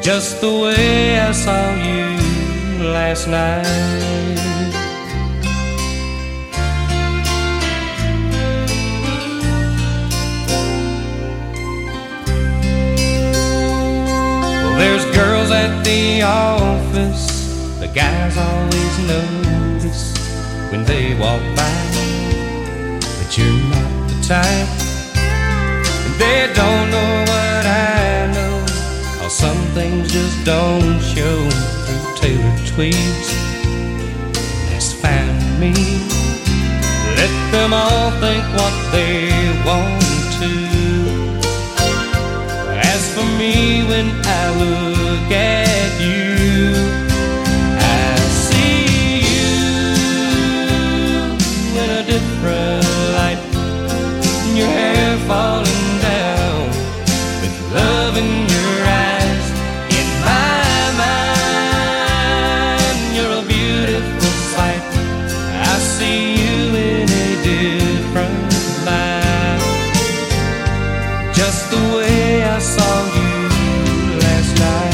just the way I saw you last night. There's girls at the office, the guys always notice when they walk by, but you're not the type. And they don't know what I know, 'cause some things just don't show through tailored tweeds. That's fine with me. Let them all think what they want to. As for me, when I look at you, I see you in a different light. Your hair falling down with love in your eyes. In my mind, you're a beautiful sight. I see you in a different light. Just the way I saw you last night.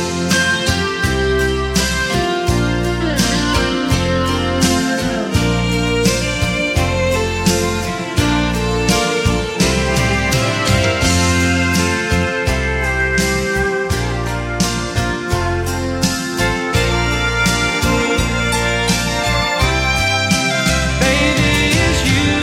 Baby, it's you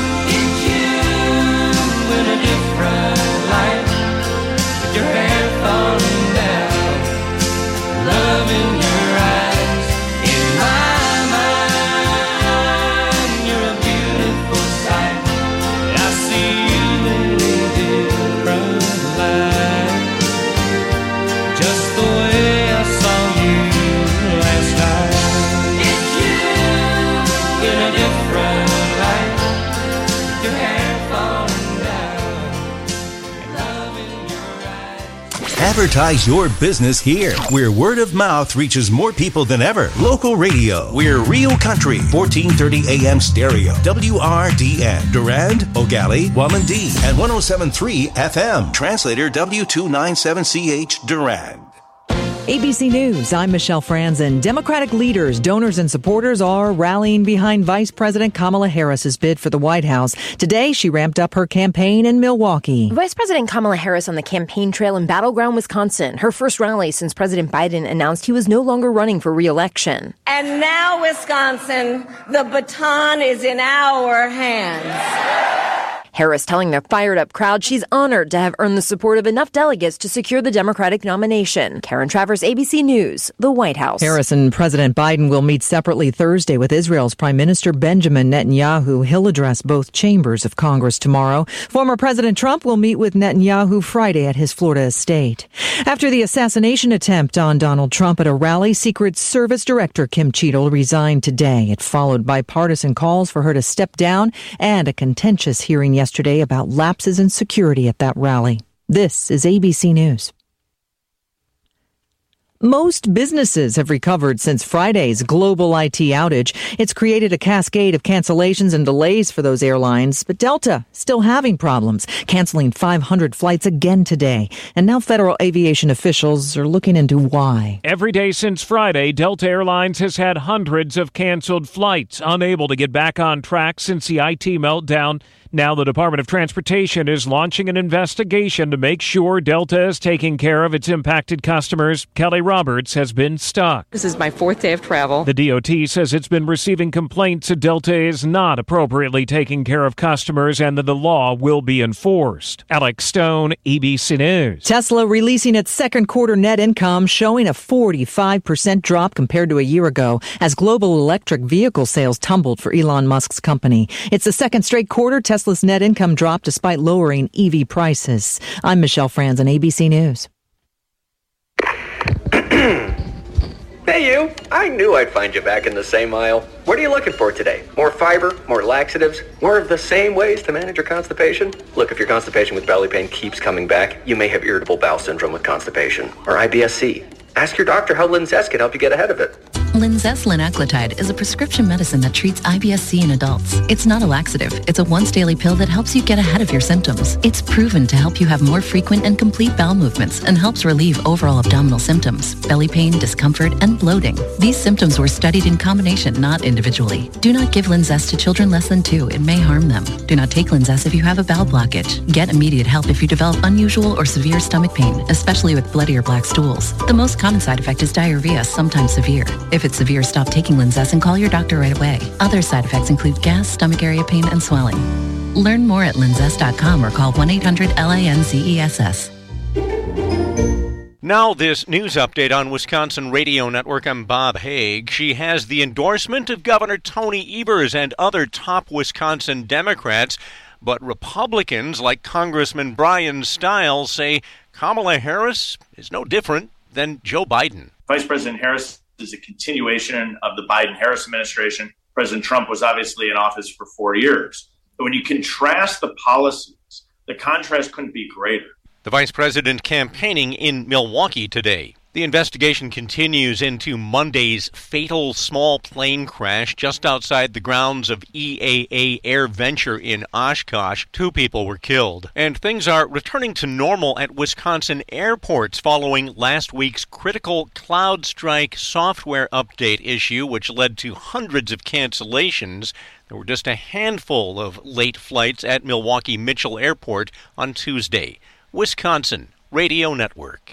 in a different light. Your hair falling down, love in your eyes. In my mind, you're a beautiful sight. I see you in a different light. Just the way I saw you last night. It's you in a different light. Your hair falling down, love in your eyes. Advertise your business here, where word of mouth reaches more people than ever. Local radio. We're Real Country, 1430 AM stereo. WRDN. Durand, O'Galley, Wallendee, and 107.3 FM. Translator W297CH Durand. ABC News, I'm Michelle Franzen. Democratic leaders, donors, and supporters are rallying behind Vice President Kamala Harris's bid for the White House. Today, she ramped up her campaign in Milwaukee. Vice President Kamala Harris on the campaign trail in Battleground, Wisconsin. Her first rally since President Biden announced he was no longer running for re-election. And now, Wisconsin, the baton is in our hands. Harris telling the fired-up crowd she's honored to have earned the support of enough delegates to secure the Democratic nomination. Karen Travers, ABC News, the White House. Harris and President Biden will meet separately Thursday with Israel's Prime Minister Benjamin Netanyahu. He'll address both chambers of Congress tomorrow. Former President Trump will meet with Netanyahu Friday at his Florida estate. After the assassination attempt on Donald Trump at a rally, Secret Service Director Kim Cheadle resigned today. It followed bipartisan calls for her to step down and a contentious hearing yesterday about lapses in security at that rally. This is ABC News. Most businesses have recovered since Friday's global IT outage. It's created a cascade of cancellations and delays for those airlines, but Delta still having problems, canceling 500 flights again today. And now federal aviation officials are looking into why. Every day since Friday, Delta Airlines has had hundreds of canceled flights, unable to get back on track since the IT meltdown. Now the Department of Transportation is launching an investigation to make sure Delta is taking care of its impacted customers. Kelly Roberts has been stuck. This is my fourth day of travel. The DOT says it's been receiving complaints that Delta is not appropriately taking care of customers and that the law will be enforced. Alex Stone, ABC News. Tesla releasing its second quarter net income, showing a 45% drop compared to a year ago as global electric vehicle sales tumbled for Elon Musk's company. It's the second straight quarter Tesla's net income dropped despite lowering EV prices. I'm Michelle Franzen, ABC News. Hey you, I knew I'd find you back in the same aisle. What are you looking for today? More fiber, more laxatives, more of the same ways to manage your constipation? Look, if your constipation with belly pain keeps coming back, you may have irritable bowel syndrome with constipation, or IBS-C. Ask your doctor how Linzess can help you get ahead of it. Linzess linaclotide is a prescription medicine that treats IBS-C in adults. It's not a laxative. It's a once-daily pill that helps you get ahead of your symptoms. It's proven to help you have more frequent and complete bowel movements and helps relieve overall abdominal symptoms, belly pain, discomfort, and bloating. These symptoms were studied in combination, not individually. Do not give Linzess to children less than 2. It may harm them. Do not take Linzess if you have a bowel blockage. Get immediate help if you develop unusual or severe stomach pain, especially with bloody or black stools. The most common side effect is diarrhea, sometimes severe. If it's severe, stop taking Linzess and call your doctor right away. Other side effects include gas, stomach area pain, and swelling. Learn more at linzess.com or call 1-800-LINZESS. Now this news update on Wisconsin Radio Network. I'm Bob Haig. She has the endorsement of Governor Tony Evers and other top Wisconsin Democrats, but Republicans like Congressman Brian Stiles say Kamala Harris is no different than Joe Biden. Vice President Harris is a continuation of the Biden-Harris administration. President Trump was obviously in office for 4 years. But when you contrast the policies, the contrast couldn't be greater. The vice president campaigning in Milwaukee today. The investigation continues into Monday's fatal small plane crash just outside the grounds of EAA Air Venture in Oshkosh. 2 people were killed. And things are returning to normal at Wisconsin airports following last week's critical CloudStrike software update issue, which led to hundreds of cancellations. There were just a handful of late flights at Milwaukee Mitchell Airport on Tuesday. Wisconsin Radio Network.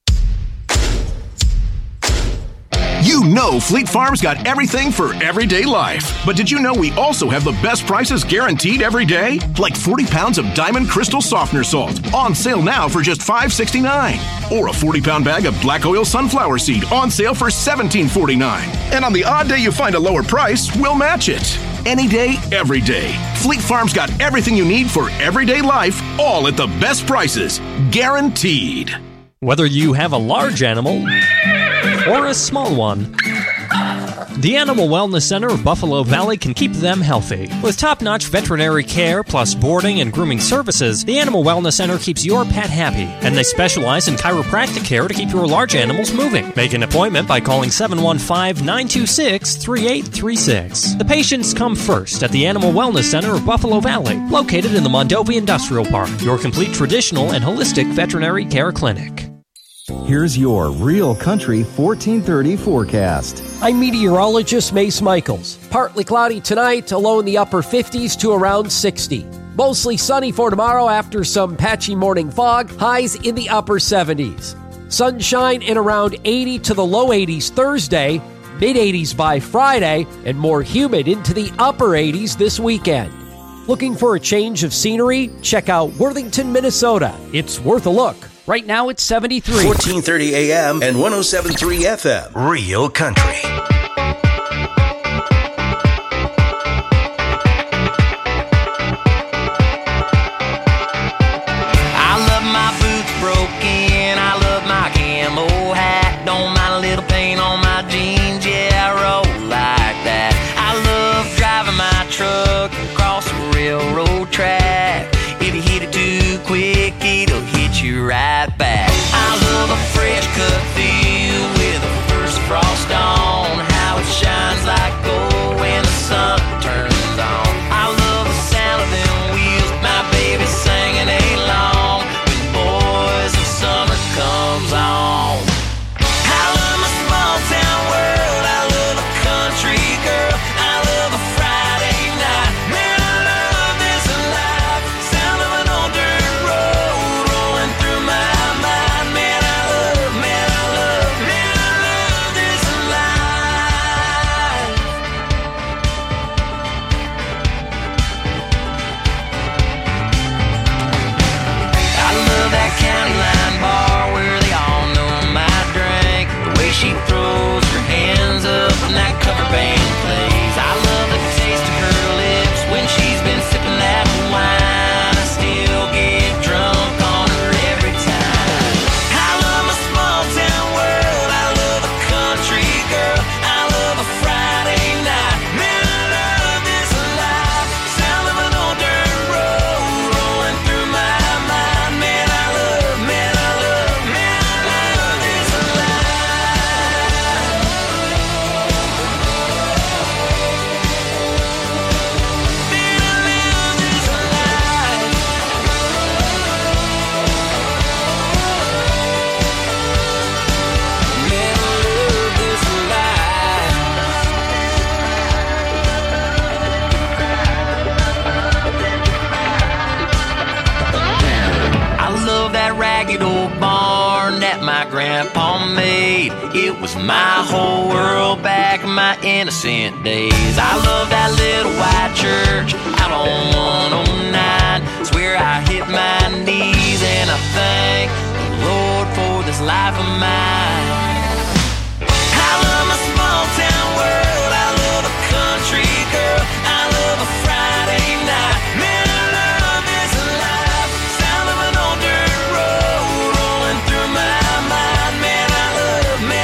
You know Fleet Farm's got everything for everyday life. But did you know we also have the best prices guaranteed every day? Like 40 pounds of Diamond Crystal Softener Salt on sale now for just $5.69. Or a 40-pound bag of Black Oil Sunflower Seed on sale for $17.49. And on the odd day you find a lower price, we'll match it. Any day, every day. Fleet Farm's got everything you need for everyday life, all at the best prices. Guaranteed. Whether you have a large animal or a small one, the Animal Wellness Center of Buffalo Valley can keep them healthy. With top-notch veterinary care plus boarding and grooming services, the Animal Wellness Center keeps your pet happy, and they specialize in chiropractic care to keep your large animals moving. Make an appointment by calling 715-926-3836. The patients come first at the Animal Wellness Center of Buffalo Valley, located in the Mondovi Industrial Park, your complete traditional and holistic veterinary care clinic. Here's your Real Country 1430 forecast. I'm meteorologist Mace Michaels. Partly cloudy tonight, a low in the upper 50s to around 60. Mostly sunny for tomorrow after some patchy morning fog, highs in the upper 70s. Sunshine in around 80 to the low 80s Thursday, mid-80s by Friday, and more humid into the upper 80s this weekend. Looking for a change of scenery? Check out Worthington, Minnesota. It's worth a look. Right now it's 73. 1430 AM and 107.3 FM. Real Country. I love my boots broken. I love my camo hat. Don't mind a little paint on my jeans. Yeah, I roll like that. I love driving my truck across the railroad track. If you hit it too quick, it'll hit you right back. I love a fresh cut field with a first frost on. that ragged old barn that my grandpa made. It was my whole world back in my innocent days. I love that little white church out on 109. It's where I hit my knees and I thank the Lord for this life of mine. I love my small town world. I love a country girl. I love a Friday night. Man, I love this life. Sound of an old dirt road rolling through my mind. Man, I love this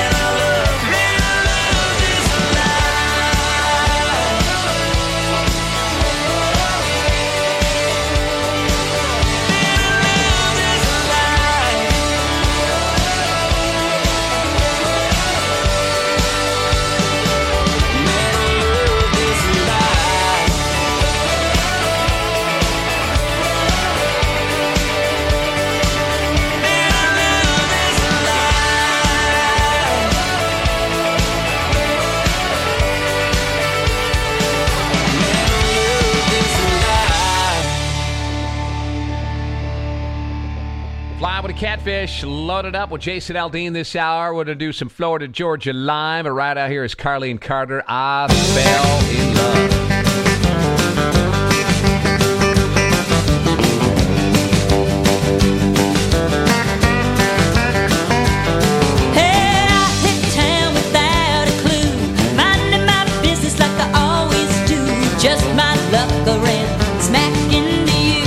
Fly with a catfish, loaded up with Jason Aldean this hour. We're going to do some Florida Georgia Lime. But right out here is Carlene Carter. I fell in love. Just my luck around, smack into you.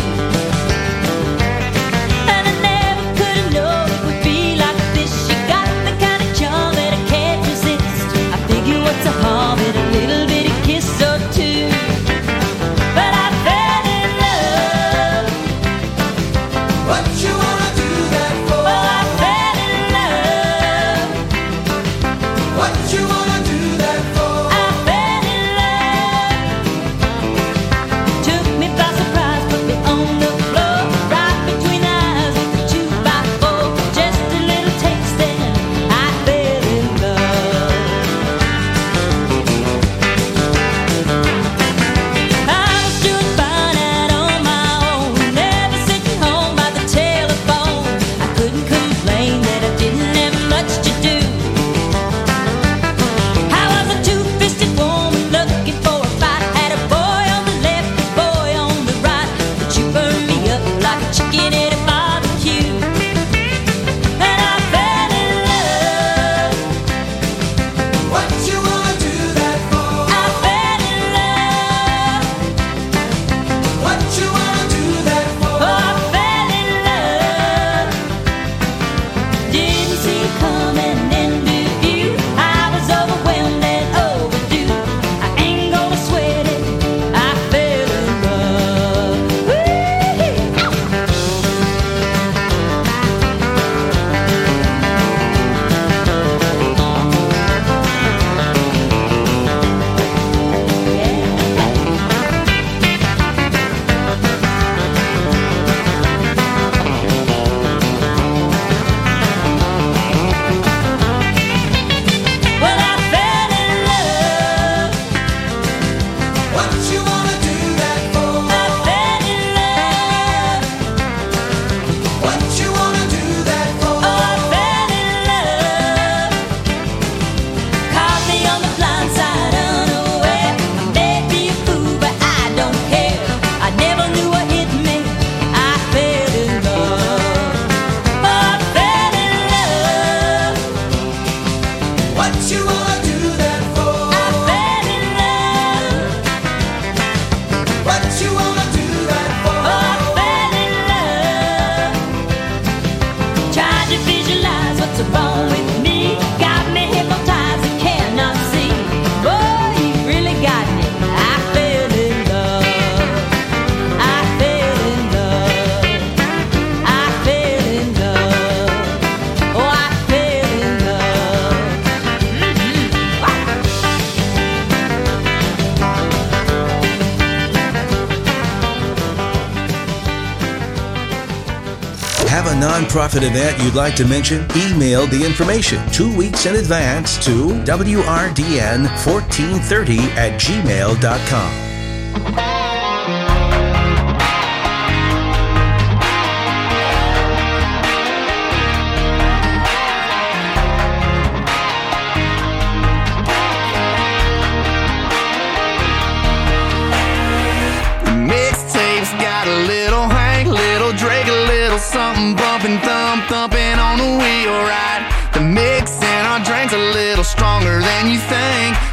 And I never could have known it would be like this. You got the kind of charm that I can't resist. I figure what's the harm in a little bitty kiss or two. But I fell in love. What you wanna do that for? Oh, I fell in love. What you wanna do that for? I fell in love. Took me by surprise, put me on the floor, right between the eyes with the 2x4. Just a little taste and I fell in love. I was doing fine out on my own, never sitting home by the telephone. I couldn't complain that I didn't have much to do. I was a two-fisted woman looking for a fight. Had a boy on the left, a boy on the right, but you burned me up like a chicken at a barbecue. And I fell in love. What you wanna do that for? I fell in love. What you wanna do that for? Oh, I fell in love. Didn't see it coming into view. I was overwhelmed and overdue. I ain't gonna sweat it. I fell in love. Well, I fell in love. What you wanna do that for? I fell in love. What you wanna do that for? Oh, I fell in love. Caught me on the blind side unaware. May be a fool, but I don't care. I never knew what hit me. I fell in love. Oh, I fell in love. What you wanna do that for? I fell in love. What you wanna do that for? Oh, I fell in love. Tried to visualize what's wrong with me. Got me hypnotized and cannot see. Boy, you really got me. I fell in love. I fell in love. I fell in love. Oh, I fell in love. Have a nonprofit event you'd like to mention? Email the information 2 weeks in advance to wrdn1430@gmail.com.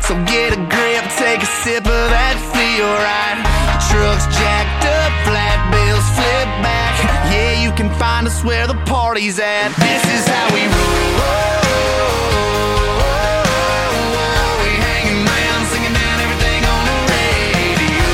So get a grip, take a sip of that feel right. Trucks jacked up, flat bills flip back. Yeah, you can find us where the party's at. This is how we roll. We hanging around, singing down everything on the radio.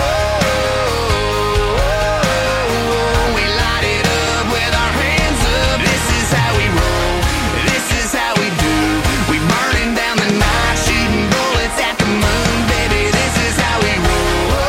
We light it up with our hands up. This is how we roll. This is how we do. We burning down the night, shooting bullets at the moon, baby. This is how we roll.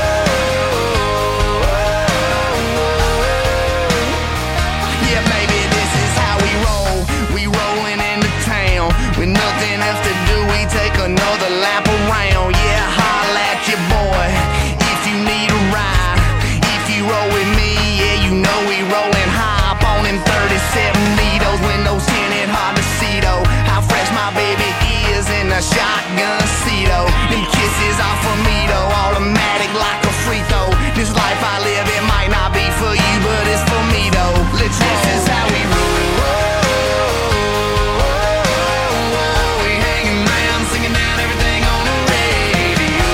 Yeah, baby, this is how we roll. We rolling into town with nothing else to do. We take another lap around. Yeah, holla at your boy if you need a ride. If you roll with me, yeah, you know we rolling high up on them 37 needles. Windows tinted, hard to see though. How fresh my baby is in a shotgun seat though. Them kisses off of me though, automatic like a free throw. This life I live, it might not be for you, but it's for me though. Let's roll. This is how we roll. We hanging around, singing down everything on the radio.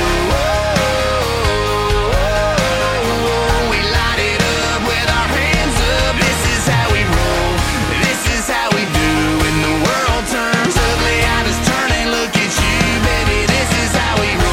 We light it up with our hands up. This is how we roll. This is how we do. When the world turns ugly, I just turn and look at you, baby. This is how we roll.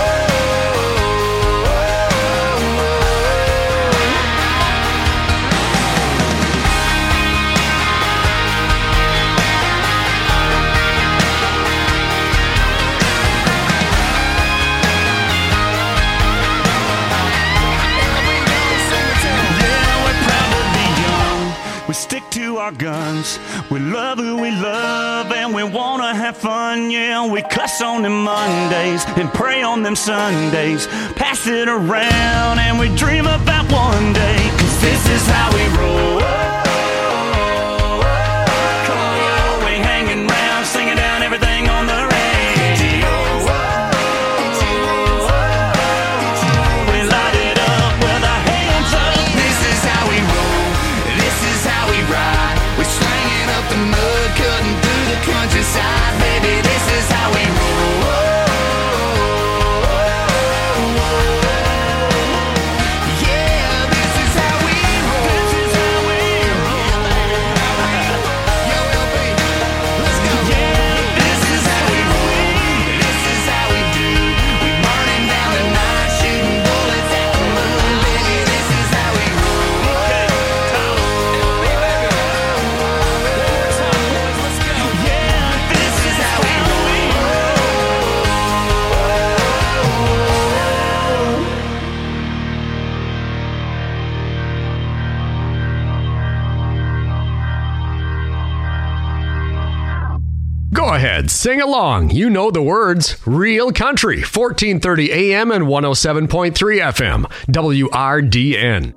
Yeah, we're proud to be young. We stick to our guns. We love who we love and we wanna have fun. Yeah, we cuss on them Mondays and pray on them Sundays. Pass it around and we dream about one day. 'Cause this is how we roll. Come on, we hanging around, singing down everything on the radio. We light it up with our hands up. This is how we roll. This is how we ride. We're slanging up the mud, cutting through the countryside, baby. This is how we roll. Yeah, this is how we roll. This is how we roll. Yo, LP, let's go. Yeah, this is how we roll. This is how we do. We burning down the night, shooting bullets at the moon, baby. This is how we roll. Go ahead, sing along. You know the words. Real Country, 1430 AM and 107.3 FM, WRDN.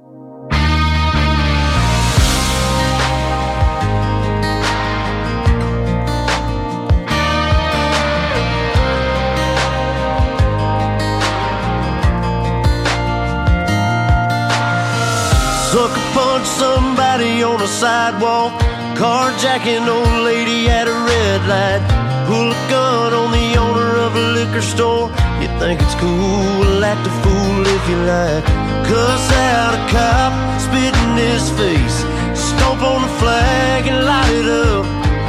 Sucker punch somebody on the sidewalk, carjacking old lady at a red light, pull a gun on the owner of a liquor store. You think it's cool, act a fool if you like. Cuss out a cop, spit in his face, stomp on the flag and light it up.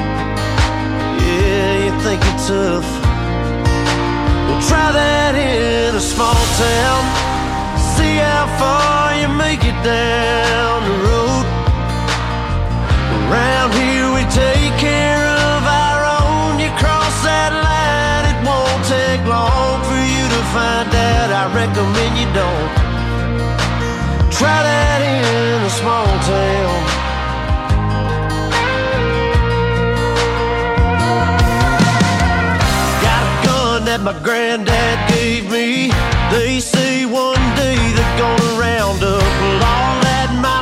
Yeah, you think you're tough. Well, try that in a small town, see how far you make it down the road. Around here we take care of our own. You cross that line, it won't take long for you to find out. I recommend you don't. Try that in a small town. Got a gun that my granddad gave me. They say one day they're gonna round up all that my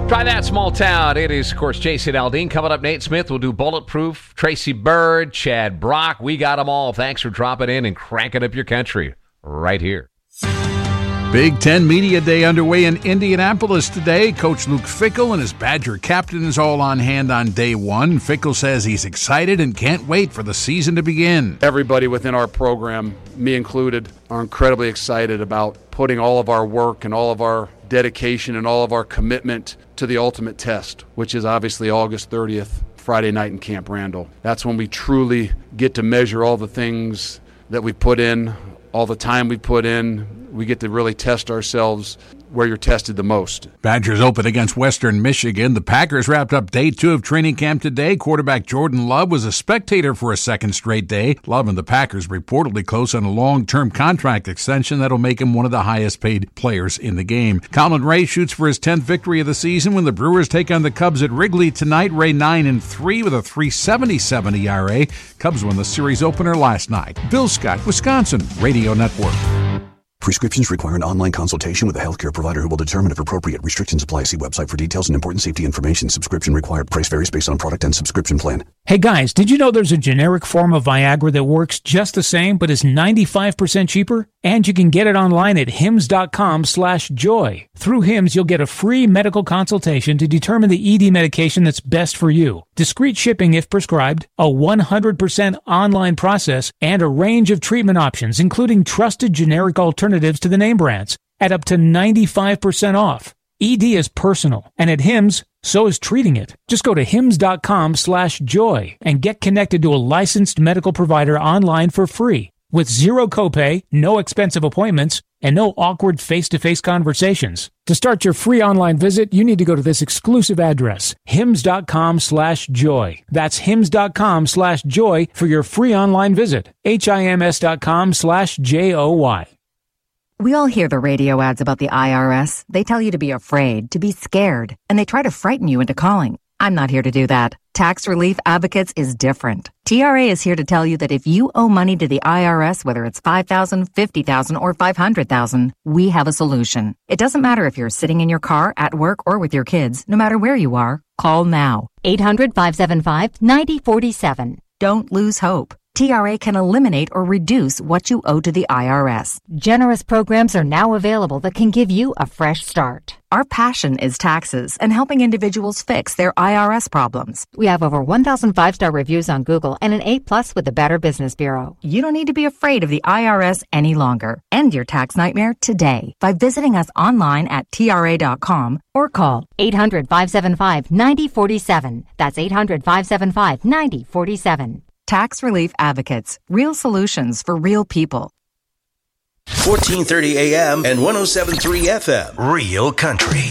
Try that, small town. It is, of course, Jason Aldean. Coming up, Nate Smith will do Bulletproof. Tracy Bird, Chad Brock. We got them all. Thanks for dropping in and cranking up your country right here. Big Ten Media Day underway in Indianapolis today. Coach Luke Fickell and his Badger captains all on hand on day one. Fickell says he's excited and can't wait for the season to begin. Everybody within our program, me included, are incredibly excited about putting all of our work and all of our dedication and all of our commitment to the ultimate test, which is obviously August 30th, Friday night in Camp Randall. That's when we truly get to measure all the things that we put in, all the time we put in. We get to really test ourselves where you're tested the most. Badgers open against Western Michigan. The Packers wrapped up day 2 of training camp today. Quarterback Jordan Love was a spectator for a second straight day. Love and the Packers reportedly close on a long-term contract extension that'll make him one of the highest-paid players in the game. Colin Ray shoots for his 10th victory of the season when the Brewers take on the Cubs at Wrigley tonight. Ray 9-3 with a .377 ERA. Cubs won the series opener last night. Bill Scott, Wisconsin Radio Network. Prescriptions require an online consultation with a healthcare provider who will determine if appropriate. Restrictions apply. See website for details and important safety information. Subscription required. Price varies based on product and subscription plan. Hey guys, did you know there's a generic form of Viagra that works just the same but is 95% cheaper? And you can get it online at hims.com/joy. Through Hims, you'll get a free medical consultation to determine the ED medication that's best for you. Discreet shipping if prescribed, a 100% online process, and a range of treatment options, including trusted generic alternatives to the name brands, at up to 95% off. ED is personal, and at Hims, so is treating it. Just go to hims.com/joy and get connected to a licensed medical provider online for free, with zero copay, no expensive appointments, and no awkward face-to-face conversations. To start your free online visit, you need to go to this exclusive address, hims.com/joy. That's hims.com/joy for your free online visit. HIMS.com/JOY. We all hear the radio ads about the IRS. They tell you to be afraid, to be scared, and they try to frighten you into calling. I'm not here to do that. Tax Relief Advocates is different. TRA is here to tell you that if you owe money to the IRS, whether it's $5,000, $50,000, or $500,000, we have a solution. It doesn't matter if you're sitting in your car, at work, or with your kids. No matter where you are, call now. 800-575-9047. Don't lose hope. TRA can eliminate or reduce what you owe to the IRS. Generous programs are now available that can give you a fresh start. Our passion is taxes and helping individuals fix their IRS problems. We have over 1,000 5-star reviews on Google and an A+ with the Better Business Bureau. You don't need to be afraid of the IRS any longer. End your tax nightmare today by visiting us online at TRA.com or call 800-575-9047. That's 800-575-9047. Tax Relief Advocates. Real solutions for real people. 1430 AM and 107.3 FM. Real Country.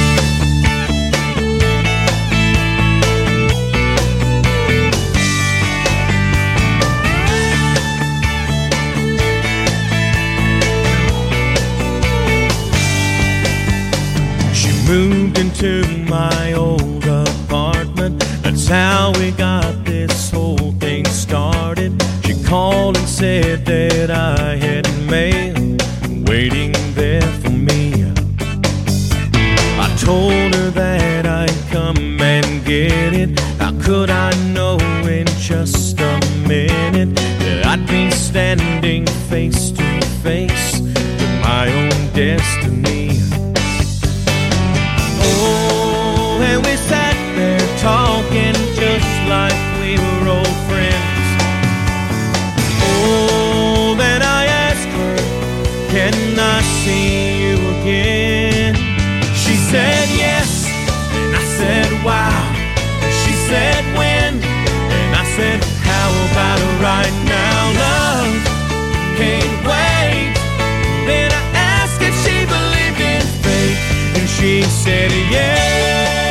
She moved into my old apartment. That's how we got this whole thing started. She called and said that I had mail waiting there for me. I told her that I'd come and get it. How could I know in just a minute that I'd be standing face to face with my own destiny? Oh, and we sat there talking just like we were old friends. Oh, then I asked her, can I see you again? She said yes, and I said wow. She said when, and I said how about right now? Love can't wait. Then I asked if she believed in fate, and she said yes.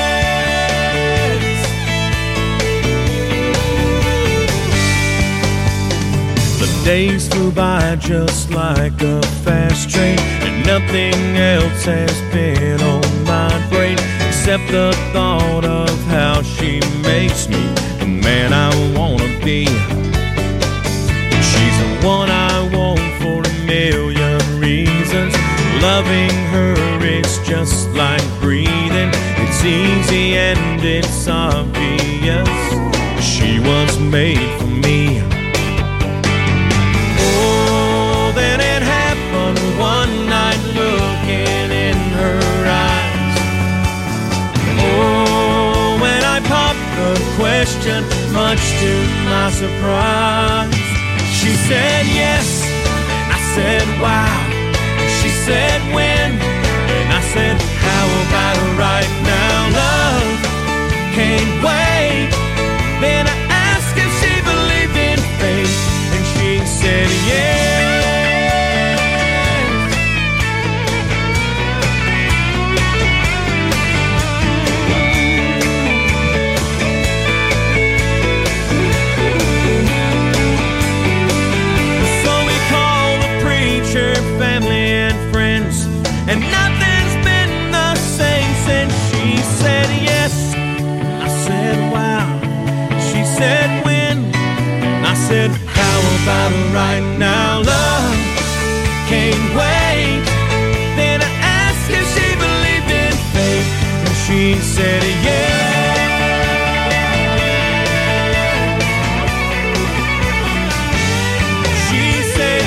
Days flew by just like a fast train, and nothing else has been on my brain except the thought of how she makes me the man I wanna be. She's the one I want for a million reasons. Loving her is just like breathing. It's and it's obvious she was made for me. Oh, then it happened one night, looking in her eyes. Oh, when I popped the question, much to my surprise, she said yes, and I said wow. She said when, and I said how about right now? Love can't wait. Then I asked if she believed in fate, and she said yes. So we called the preacher, family and friends, and nothing's been the same since. She said yes, I said wow. She said when, I said how about right now? Love can't wait. Then I asked if she believed in fate, and she said yes. She said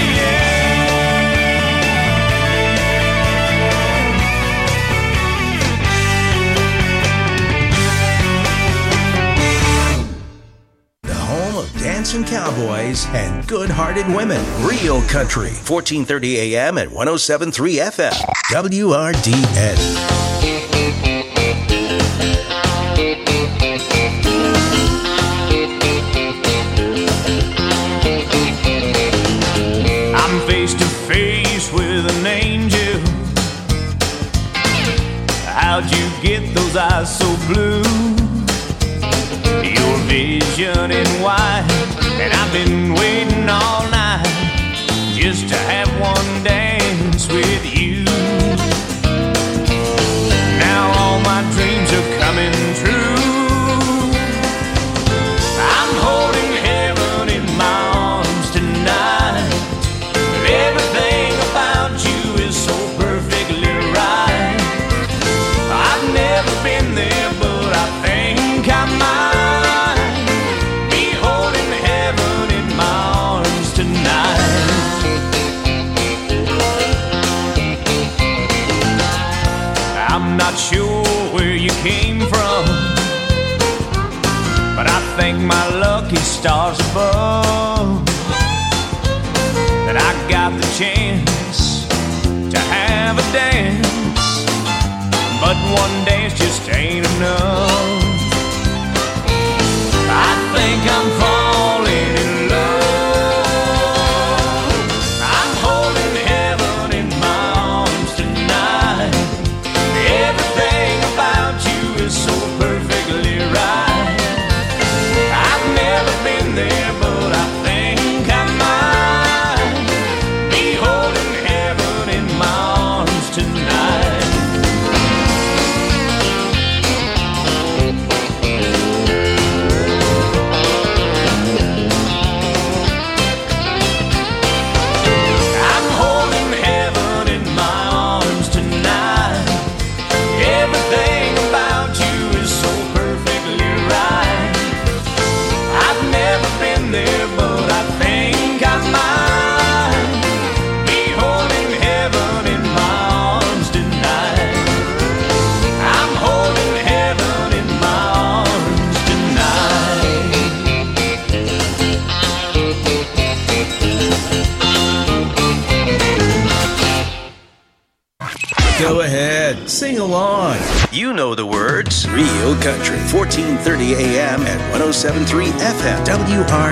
dancing cowboys and good-hearted women. Real Country, 1430 AM and 107.3 FM. WRDN. I'm face to face with an angel. How'd you get those eyes so blue? Your vision in white, and I've been waiting all night just to have one dance with you. Now all my dreams are coming true. I'm holding heaven in my arms tonight. Everything about you is so perfectly right. I've never been there, but I think I might. Not sure where you came from, but I thank my lucky stars above that I got the chance to have a dance. But one dance just ain't enough. I think I'm falling in love. I'm holding heaven in my arms tonight. Everything about you is so perfectly right. I've never been there, but I think I might be holding heaven in my arms tonight. I'm holding heaven in my arms tonight. Everything about you is so perfectly right. I've never been there, but I think I might be holding heaven in my arms tonight. I'm holding heaven in my arms tonight. Go ahead, sing along. You know the words. Real Country, 1430 AM and 107.3 FM. WRDN.